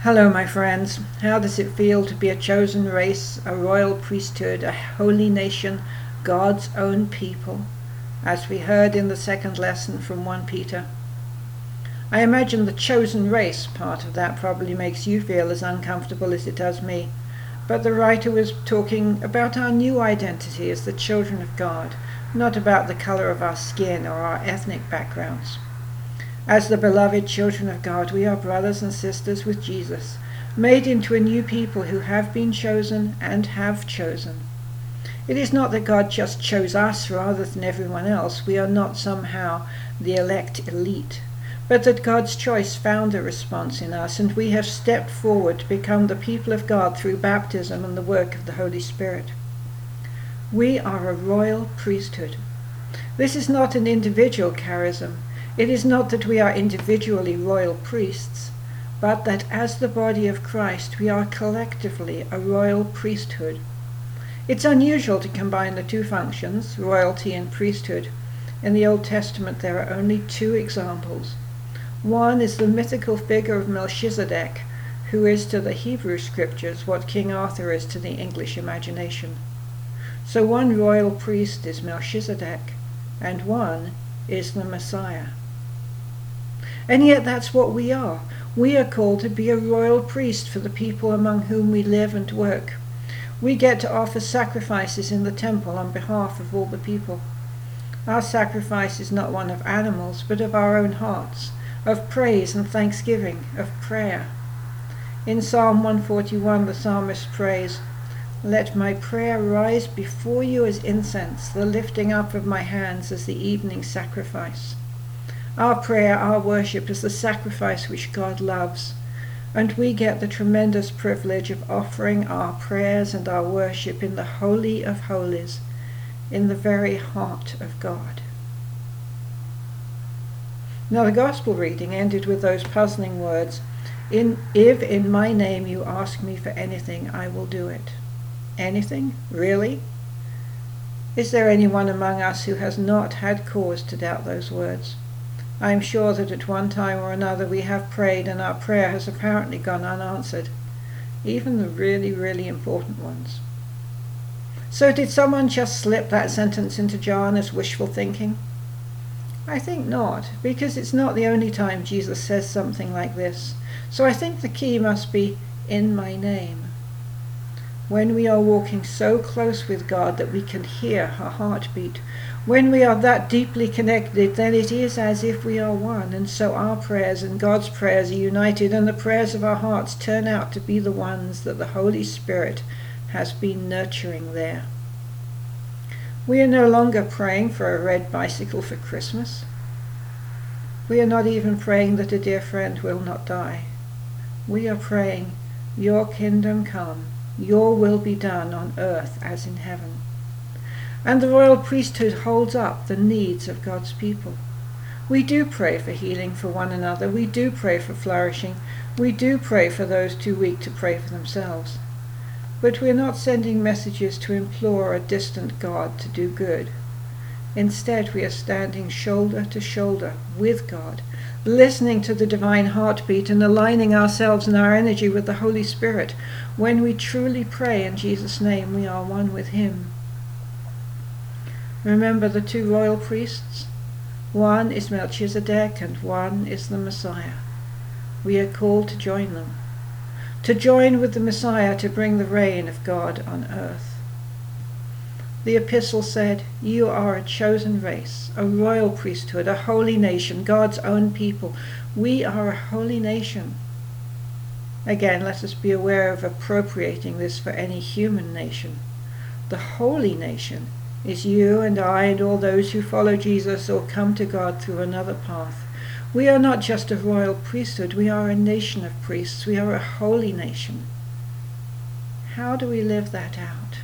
Hello, my friends. How does it feel to be a chosen race, a royal priesthood, a holy nation, God's own people, as we heard in the second lesson from 1 Peter? I imagine the chosen race part of that probably makes you feel as uncomfortable as it does me, but the writer was talking about our new identity as the children of God, not about the color of our skin or our ethnic backgrounds. As the beloved children of God, we are brothers and sisters with Jesus, made into a new people who have been chosen and have chosen. It is not that God just chose us rather than everyone else. We are not somehow the elect elite, but that God's choice found a response in us, and we have stepped forward to become the people of God through baptism and the work of the Holy Spirit. We are a royal priesthood. This is not an individual charism. It is not that we are individually royal priests, but that as the body of Christ we are collectively a royal priesthood. It's unusual to combine the two functions, royalty and priesthood. In the Old Testament there are only two examples. One is the mythical figure of Melchizedek, who is to the Hebrew scriptures what King Arthur is to the English imagination. So one royal priest is Melchizedek, and one is the Messiah. And yet that's what we are. We are called to be a royal priest for the people among whom we live and work. We get to offer sacrifices in the temple on behalf of all the people. Our sacrifice is not one of animals, but of our own hearts, of praise and thanksgiving, of prayer. In Psalm 141, the psalmist prays, "Let my prayer rise before you as incense, the lifting up of my hands as the evening sacrifice." Our prayer, our worship is the sacrifice which God loves, and we get the tremendous privilege of offering our prayers and our worship in the Holy of Holies, in the very heart of God. Now the Gospel reading ended with those puzzling words, "If in my name you ask me for anything, I will do it." Anything? Really? Is there anyone among us who has not had cause to doubt those words? I am sure that at one time or another we have prayed and our prayer has apparently gone unanswered, even the really, really important ones. So did someone just slip that sentence into John as wishful thinking? I think not, because it's not the only time Jesus says something like this. So I think the key must be "in my name." When we are walking so close with God that we can hear her heartbeat, when we are that deeply connected, then it is as if we are one, and so our prayers and God's prayers are united, and the prayers of our hearts turn out to be the ones that the Holy Spirit has been nurturing there. We are no longer praying for a red bicycle for Christmas. We are not even praying that a dear friend will not die. We are praying, "Your kingdom come, your will be done on earth as in heaven." And the royal priesthood holds up the needs of God's people. We do pray for healing for one another. We do pray for flourishing. We do pray for those too weak to pray for themselves. But we're not sending messages to implore a distant God to do good. Instead, we are standing shoulder to shoulder with God, listening to the divine heartbeat and aligning ourselves and our energy with the Holy Spirit. When we truly pray in Jesus' name, we are one with him. Remember the two royal priests? One is Melchizedek and one is the Messiah. We are called to join them, to join with the Messiah to bring the reign of God on earth. The epistle said, "You are a chosen race, a royal priesthood, a holy nation, God's own people." We are a holy nation. Again, let us be aware of appropriating this for any human nation. The holy nation is you and I and all those who follow Jesus or come to God through another path. We are not just a royal priesthood, we are a nation of priests. We are a holy nation. How do we live that out?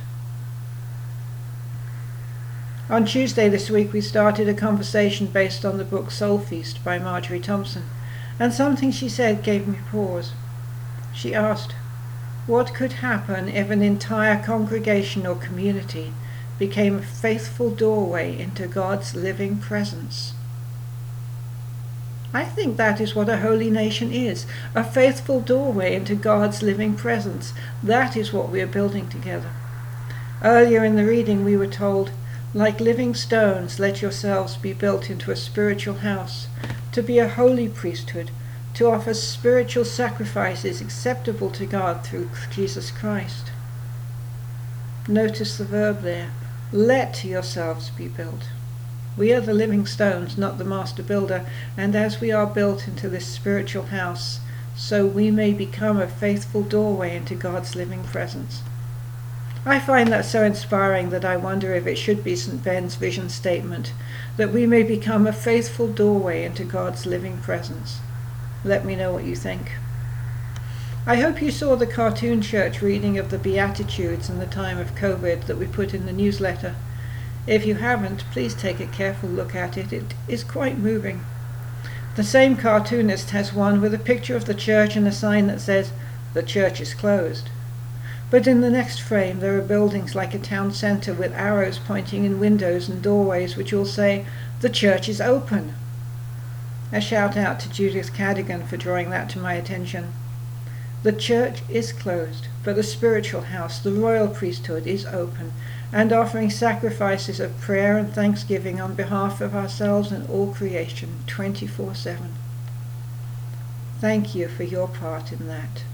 On Tuesday this week we started a conversation based on the book Soul Feast by Marjorie Thompson, and something she said gave me pause. She asked, what could happen if an entire congregation or community became a faithful doorway into God's living presence? I think that is what a holy nation is, a faithful doorway into God's living presence. That is what we are building together. Earlier in the reading we were told, like living stones, let yourselves be built into a spiritual house, to be a holy priesthood, to offer spiritual sacrifices acceptable to God through Jesus Christ. Notice the verb there, let yourselves be built. We are the living stones, not the master builder, and as we are built into this spiritual house, so we may become a faithful doorway into God's living presence. I find that so inspiring that I wonder if it should be St. Ben's vision statement, that we may become a faithful doorway into God's living presence. Let me know what you think. I hope you saw the cartoon church reading of the Beatitudes in the time of COVID that we put in the newsletter. If you haven't, please take a careful look at it. It is quite moving. The same cartoonist has one with a picture of the church and a sign that says, "The church is closed." But in the next frame there are buildings like a town centre with arrows pointing in windows and doorways which all say, "The church is open." A shout out to Judith Cadogan for drawing that to my attention. The church is closed, but the spiritual house, the royal priesthood, is open, and offering sacrifices of prayer and thanksgiving on behalf of ourselves and all creation, 24/7. Thank you for your part in that.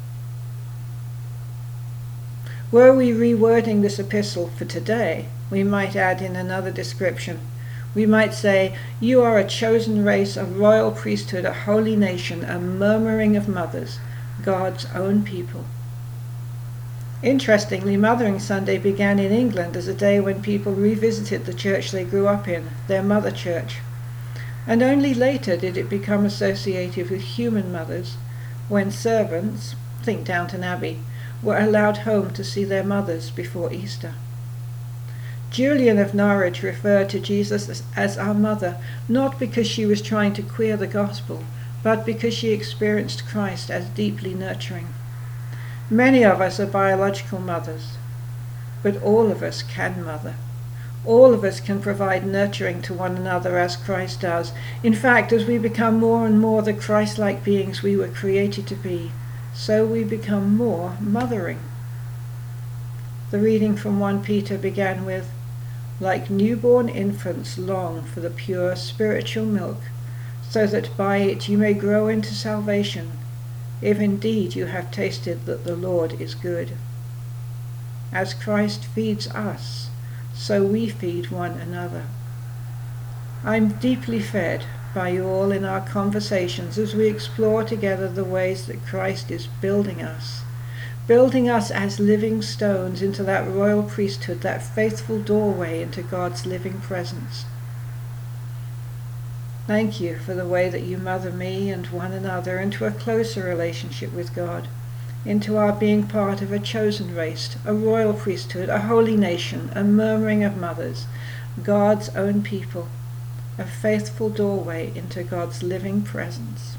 Were we rewording this epistle for today, we might add in another description. We might say, you are a chosen race, a royal priesthood, a holy nation, a murmuring of mothers, God's own people. Interestingly, Mothering Sunday began in England as a day when people revisited the church they grew up in, their mother church. And only later did it become associated with human mothers, when servants, think Downton Abbey, were allowed home to see their mothers before Easter. Julian of Norwich referred to Jesus as our mother, not because she was trying to queer the gospel, but because she experienced Christ as deeply nurturing. Many of us are biological mothers, but all of us can mother. All of us can provide nurturing to one another as Christ does. In fact, as we become more and more the Christ-like beings we were created to be, so we become more mothering. The reading from 1 Peter began with, like newborn infants long for the pure spiritual milk, so that by it you may grow into salvation, if indeed you have tasted that the Lord is good. As Christ feeds us, so we feed one another. I'm deeply fed by you all in our conversations as we explore together the ways that Christ is building us as living stones into that royal priesthood, that faithful doorway into God's living presence. Thank you for the way that you mother me and one another into a closer relationship with God, into our being part of a chosen race, a royal priesthood, a holy nation, a murmuring of mothers, God's own people, a faithful doorway into God's living presence.